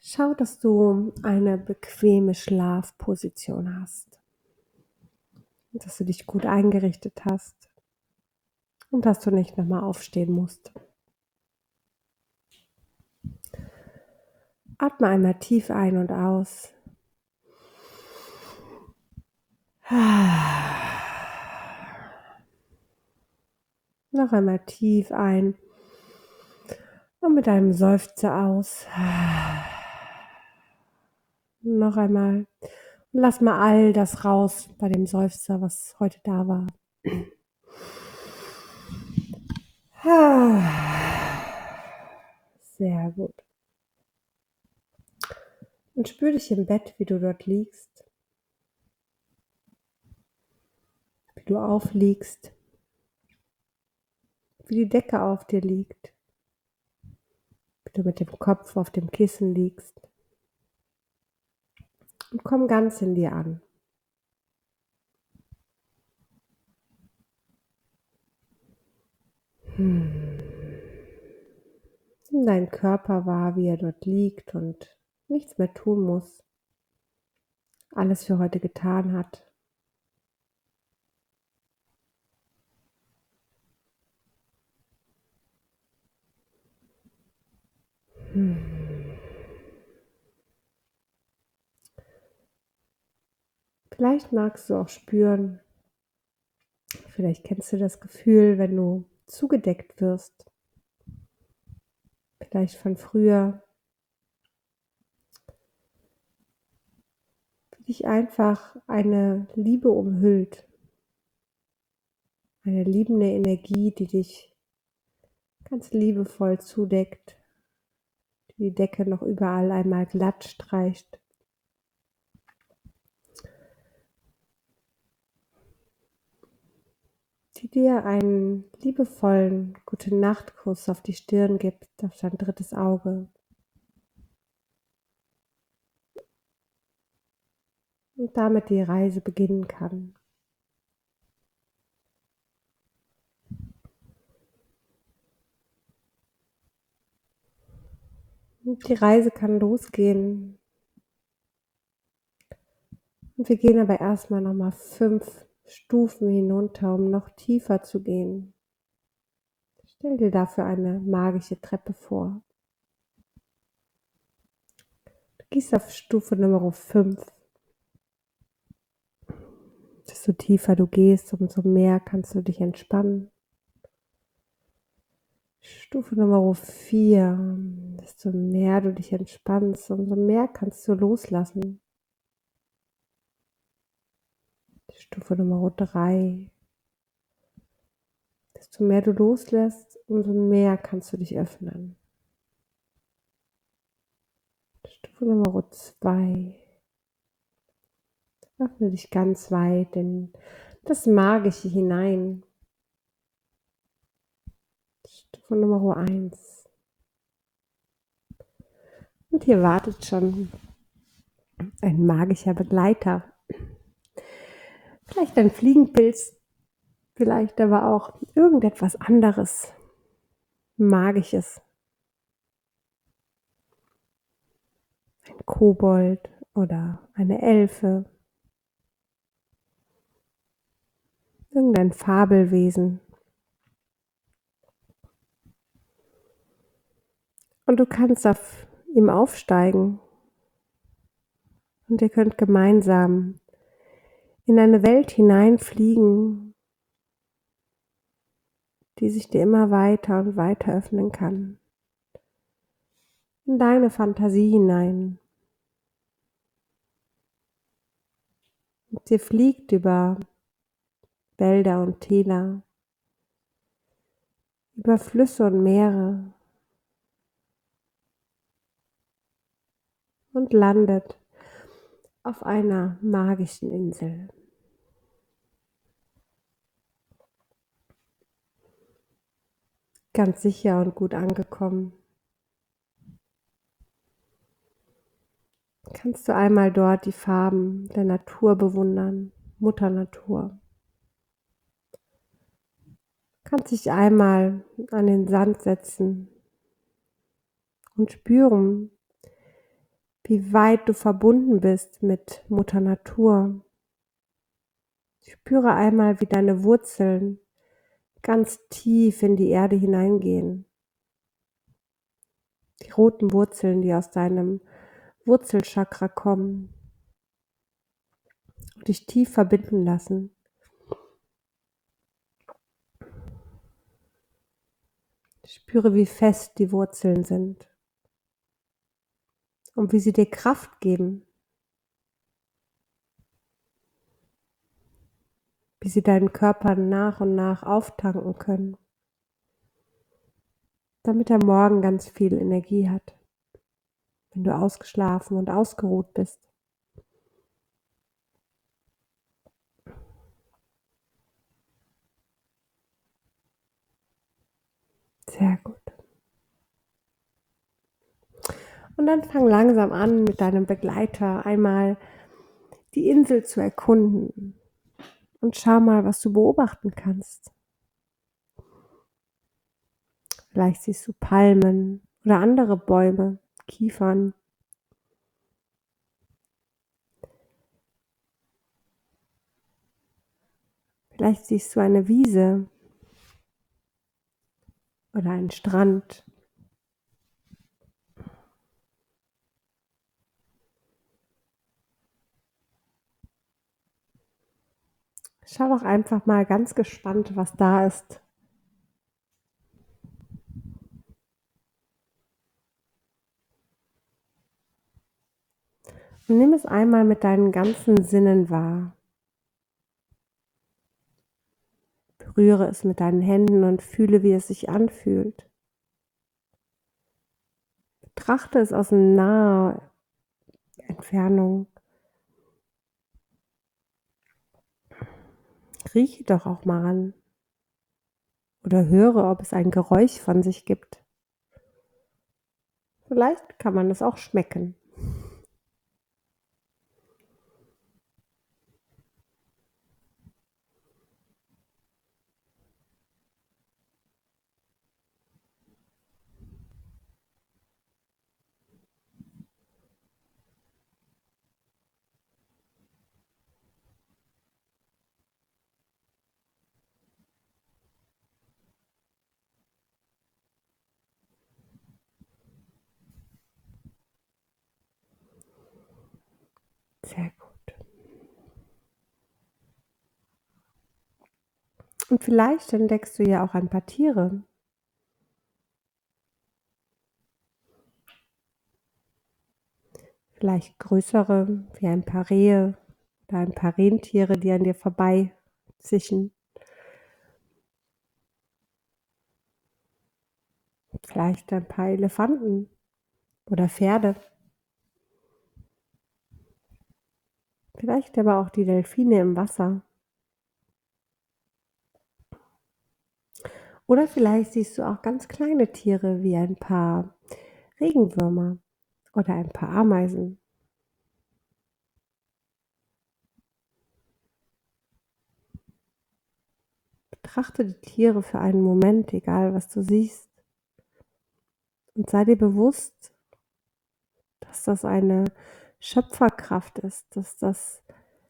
Schau, dass du eine bequeme Schlafposition hast, dass du dich gut eingerichtet hast und dass du nicht nochmal aufstehen musst. Atme einmal tief ein und aus. Noch einmal tief ein und mit einem Seufzer aus. Noch einmal. Und lass mal all das raus bei dem Seufzer, was heute da war. Sehr gut. Und spür dich im Bett, wie du dort liegst, wie du aufliegst, wie die Decke auf dir liegt, wie du mit dem Kopf auf dem Kissen liegst. Und komm ganz in dir an. Nimm deinen Körper wahr, wie er dort liegt und nichts mehr tun muss. Alles für heute getan hat. Vielleicht magst du auch spüren, vielleicht kennst du das Gefühl, wenn du zugedeckt wirst. Vielleicht von früher, wie dich einfach eine Liebe umhüllt. Eine liebende Energie, die dich ganz liebevoll zudeckt, die Decke noch überall einmal glatt streicht. Die dir einen liebevollen Gute-Nacht-Kuss auf die Stirn gibt, auf dein drittes Auge. Und damit die Reise beginnen kann. Und die Reise kann losgehen. Und wir gehen aber erstmal nochmal 5 Stufen hinunter, um noch tiefer zu gehen. Stell dir dafür eine magische Treppe vor. Du gehst auf Stufe Nummer 5. Desto tiefer du gehst, umso mehr kannst du dich entspannen. Stufe Nummer 4. Desto mehr du dich entspannst, umso mehr kannst du loslassen. Stufe Nummer 3. Desto mehr du loslässt, umso mehr kannst du dich öffnen. Stufe Nummer 2. Öffne dich ganz weit in das Magische hinein. Stufe Nummer 1. Und hier wartet schon ein magischer Begleiter. Vielleicht ein Fliegenpilz, vielleicht aber auch irgendetwas anderes, Magisches. Ein Kobold oder eine Elfe. Irgendein Fabelwesen. Und du kannst auf ihm aufsteigen. Und ihr könnt gemeinsam in eine Welt hineinfliegen, die sich dir immer weiter und weiter öffnen kann. In deine Fantasie hinein. Und ihr fliegt über Wälder und Täler, über Flüsse und Meere und landet auf einer magischen Insel. Ganz sicher und gut angekommen. Kannst du einmal dort die Farben der Natur bewundern, Mutter Natur. Kannst dich einmal an den Sand setzen und spüren, wie weit du verbunden bist mit Mutter Natur. Spüre einmal, wie deine Wurzeln ganz tief in die Erde hineingehen. Die roten Wurzeln, die aus deinem Wurzelchakra kommen und dich tief verbinden lassen. Spüre, wie fest die Wurzeln sind und wie sie dir Kraft geben, wie sie deinen Körper nach und nach auftanken können, damit er morgen ganz viel Energie hat, wenn du ausgeschlafen und ausgeruht bist. Sehr gut. Und dann fang langsam an, mit deinem Begleiter einmal die Insel zu erkunden und schau mal, was du beobachten kannst. Vielleicht siehst du Palmen oder andere Bäume, Kiefern. Vielleicht siehst du eine Wiese oder einen Strand. Schau doch einfach mal ganz gespannt, was da ist. Und nimm es einmal mit deinen ganzen Sinnen wahr. Berühre es mit deinen Händen und fühle, wie es sich anfühlt. Betrachte es aus naher Entfernung. Rieche doch auch mal an. Oder höre, ob es ein Geräusch von sich gibt. Vielleicht kann man es auch schmecken. Sehr gut. Und vielleicht entdeckst du ja auch ein paar Tiere. Vielleicht größere, wie ein paar Rehe oder ein paar Rentiere, die an dir vorbei zischen. Vielleicht ein paar Elefanten oder Pferde. Vielleicht aber auch die Delfine im Wasser. Oder vielleicht siehst du auch ganz kleine Tiere wie ein paar Regenwürmer oder ein paar Ameisen. Betrachte die Tiere für einen Moment, egal was du siehst, und sei dir bewusst, dass das eine Schöpferkraft ist, dass das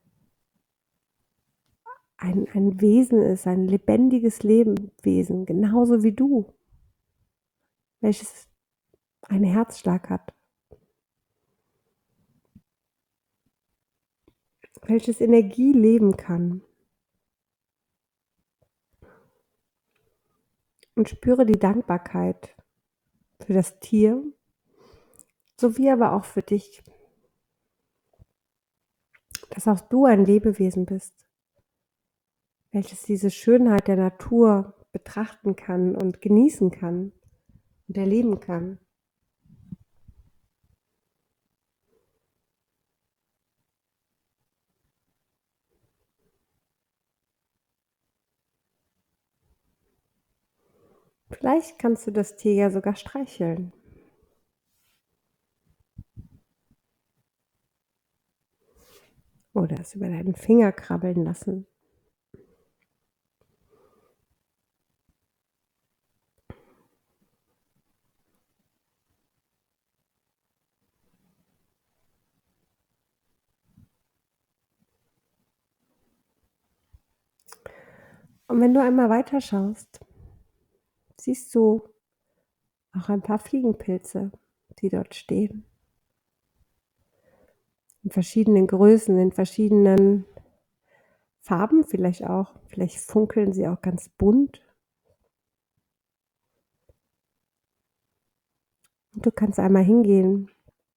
ein Wesen ist, ein lebendiges Lebewesen, genauso wie du, welches einen Herzschlag hat, welches Energie leben kann. Und spüre die Dankbarkeit für das Tier, sowie aber auch für dich, dass auch du ein Lebewesen bist, welches diese Schönheit der Natur betrachten kann und genießen kann und erleben kann. Vielleicht kannst du das Tier ja sogar streicheln oder es über deinen Finger krabbeln lassen. Und wenn du einmal weiterschaust, siehst du auch ein paar Fliegenpilze, die dort stehen, in verschiedenen Größen, in verschiedenen Farben vielleicht auch. Vielleicht funkeln sie auch ganz bunt. Und du kannst einmal hingehen,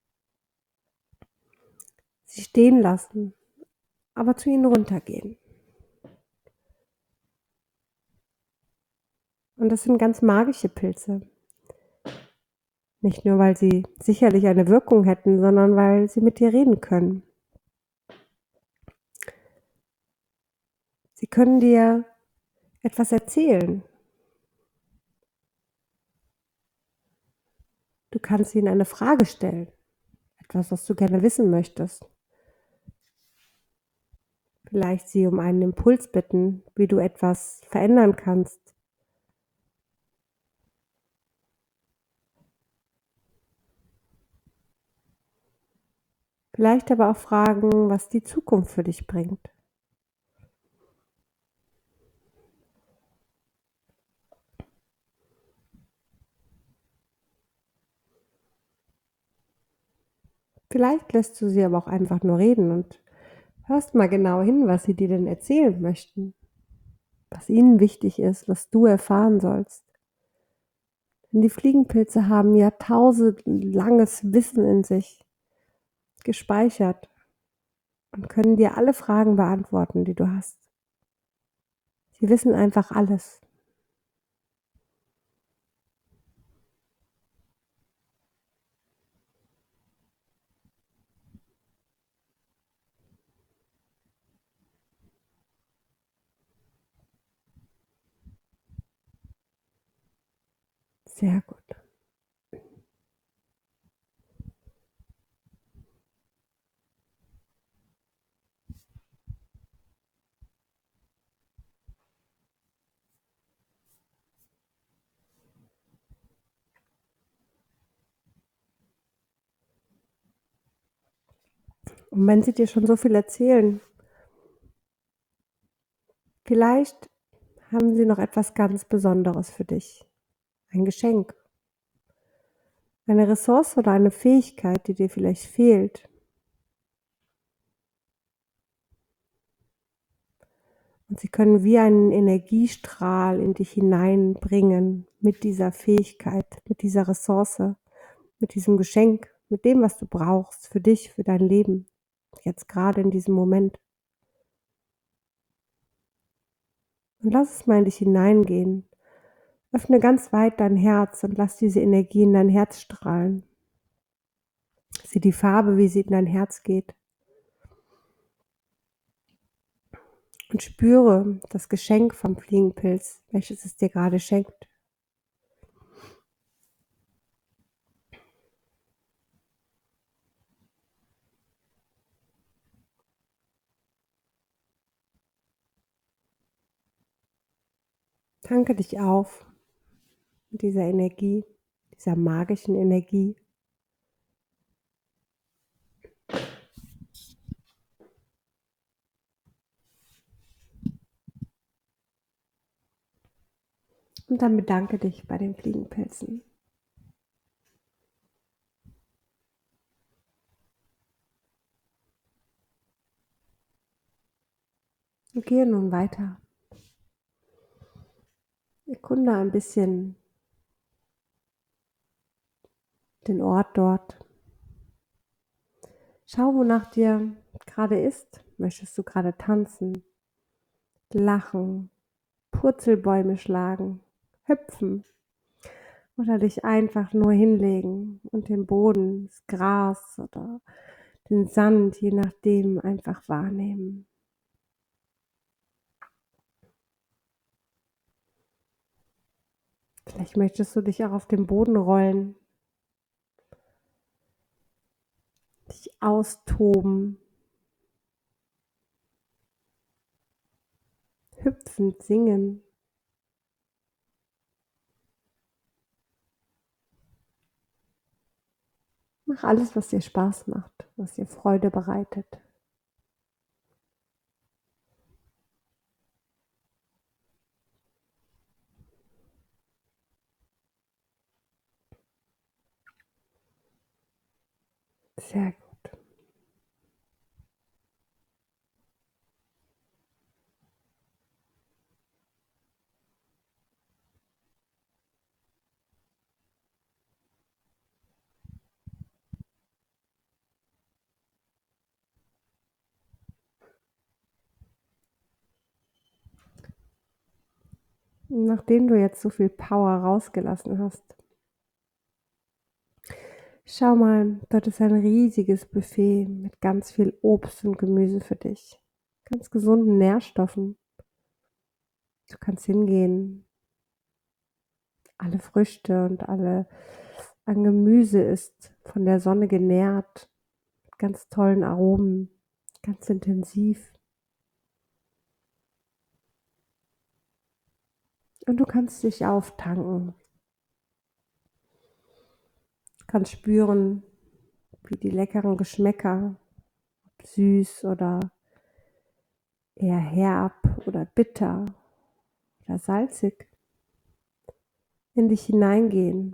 sie stehen lassen, aber zu ihnen runtergehen. Und das sind ganz magische Pilze. Nicht nur, weil sie sicherlich eine Wirkung hätten, sondern weil sie mit dir reden können. Sie können dir etwas erzählen. Du kannst ihnen eine Frage stellen, etwas, was du gerne wissen möchtest. Vielleicht sie um einen Impuls bitten, wie du etwas verändern kannst. Vielleicht aber auch fragen, was die Zukunft für dich bringt. Vielleicht lässt du sie aber auch einfach nur reden und hörst mal genau hin, was sie dir denn erzählen möchten, was ihnen wichtig ist, was du erfahren sollst. Denn die Fliegenpilze haben jahrtausendlanges Wissen in sich gespeichert und können dir alle Fragen beantworten, die du hast. Sie wissen einfach alles. Sehr gut. Und wenn sie dir schon so viel erzählen, vielleicht haben sie noch etwas ganz Besonderes für dich. Ein Geschenk, eine Ressource oder eine Fähigkeit, die dir vielleicht fehlt. Und sie können wie einen Energiestrahl in dich hineinbringen mit dieser Fähigkeit, mit dieser Ressource, mit diesem Geschenk, mit dem, was du brauchst für dich, für dein Leben, jetzt gerade in diesem Moment. Und lass es mal in dich hineingehen. Öffne ganz weit dein Herz und lass diese Energie in dein Herz strahlen. Sieh die Farbe, wie sie in dein Herz geht. Und spüre das Geschenk vom Fliegenpilz, welches es dir gerade schenkt. Tanke dich auf mit dieser Energie, dieser magischen Energie. Und dann bedanke dich bei den Fliegenpilzen. Und gehe nun weiter. Erkunde ein bisschen den Ort dort. Schau, wonach dir gerade ist. Möchtest du gerade tanzen, lachen, Purzelbäume schlagen, hüpfen oder dich einfach nur hinlegen und den Boden, das Gras oder den Sand, je nachdem, einfach wahrnehmen. Vielleicht möchtest du dich auch auf den Boden rollen, dich austoben, hüpfend singen. Mach alles, was dir Spaß macht, was dir Freude bereitet. Sehr gut. Nachdem du jetzt so viel Power rausgelassen hast, schau mal, dort ist ein riesiges Buffet mit ganz viel Obst und Gemüse für dich, ganz gesunden Nährstoffen. Du kannst hingehen, alle Früchte und alle an Gemüse ist von der Sonne genährt, mit ganz tollen Aromen, ganz intensiv. Und du kannst dich auftanken, kannst spüren, wie die leckeren Geschmäcker, ob süß oder eher herb oder bitter oder salzig, in dich hineingehen,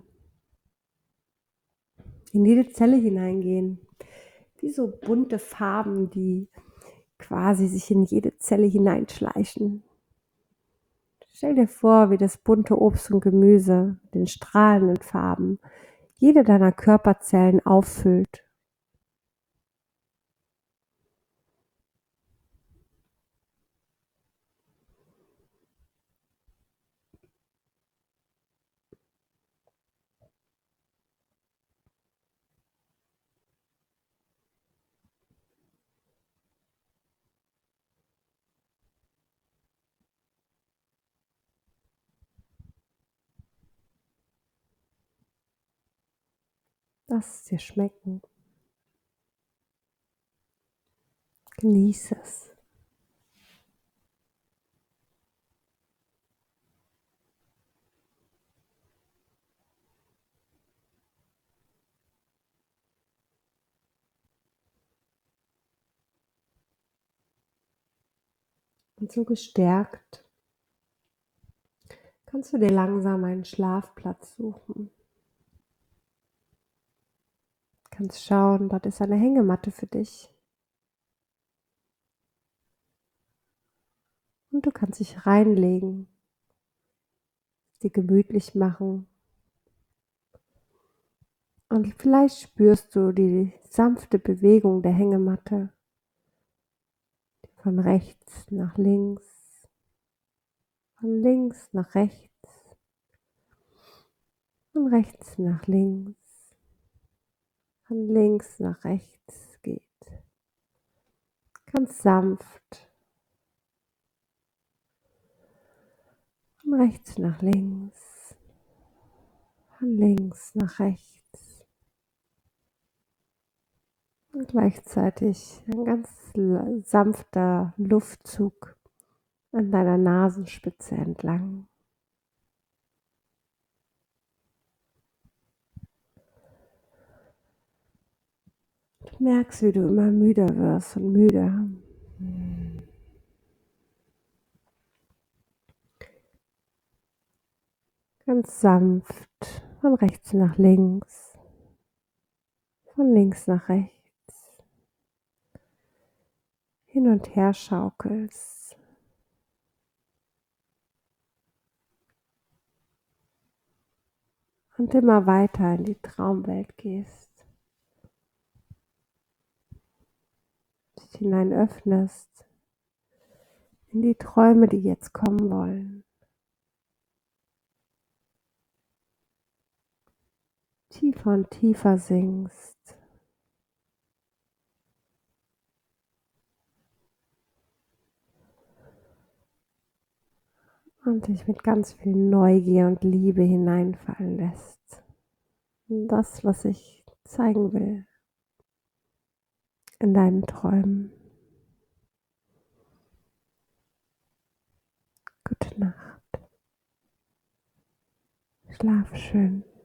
in jede Zelle hineingehen, wie so bunte Farben, die quasi sich in jede Zelle hineinschleichen. Stell dir vor, wie das bunte Obst und Gemüse, den strahlenden Farben, jede deiner Körperzellen auffüllt. Lass es dir schmecken. Genieße es. Und so gestärkt kannst du dir langsam einen Schlafplatz suchen. Kannst schauen, dort ist eine Hängematte für dich. Und du kannst dich reinlegen, dir gemütlich machen. Und vielleicht spürst du die sanfte Bewegung der Hängematte von rechts nach links, von links nach rechts, von rechts nach links, von links nach rechts geht. Ganz sanft. Von rechts nach links, von links nach rechts. Und gleichzeitig ein ganz sanfter Luftzug an deiner Nasenspitze entlang. Du merkst, wie du immer müder wirst und müder. Ganz sanft von rechts nach links, von links nach rechts, hin und her schaukelst. Und immer weiter in die Traumwelt gehst. Dich hinein öffnest in die Träume, die jetzt kommen wollen. Tiefer und tiefer sinkst. Und dich mit ganz viel Neugier und Liebe hineinfallen lässt. In das, was ich zeigen will in deinen Träumen. Gute Nacht. Schlaf schön.